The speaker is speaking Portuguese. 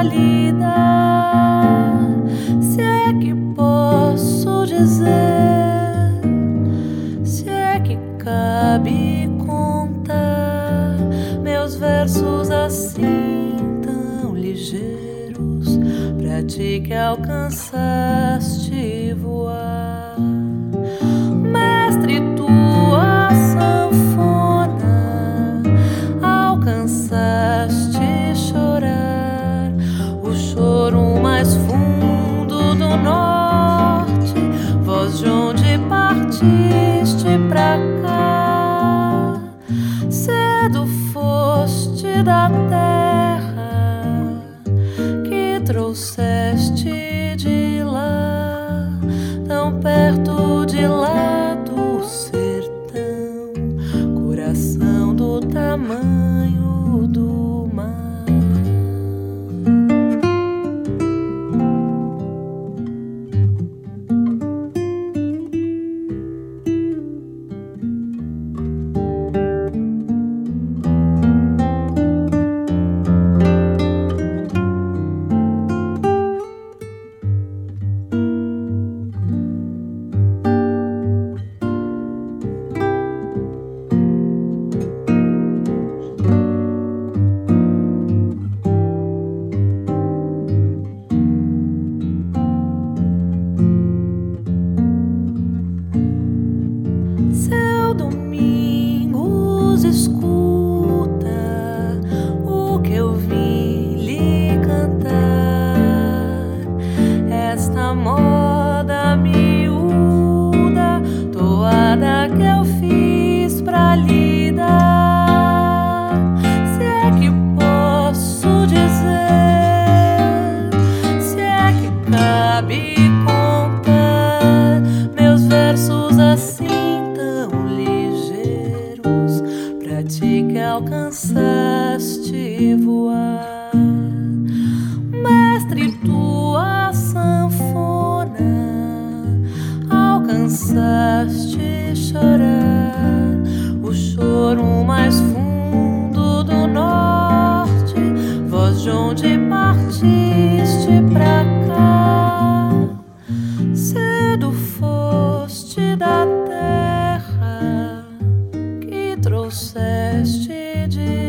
lida. Se é que posso dizer, se é que cabe contar meus versos assim tão ligeiros, pra ti que alcançaste voar. Mestre, tua sanfona alcançaste chorar o choro mais fundo do norte, voz de onde partiste pra cá. Cedo foste da terra que trouxeste de lá, tão perto de lá do sertão, coração do tamanho do mar. Seu Domingos, escuta o que eu vim lhe cantar. Esta moda miúda, toada que eu fiz pra lhe dar. Se é que posso dizer, se é que cabe contar meus versos assim pra ti que alcançaste voar. Mestre, tua sanfona alcançaste chorar o choro mais fundo do norte, voz de onde partiste pra cá. Cedo foste da terra que trouxeste de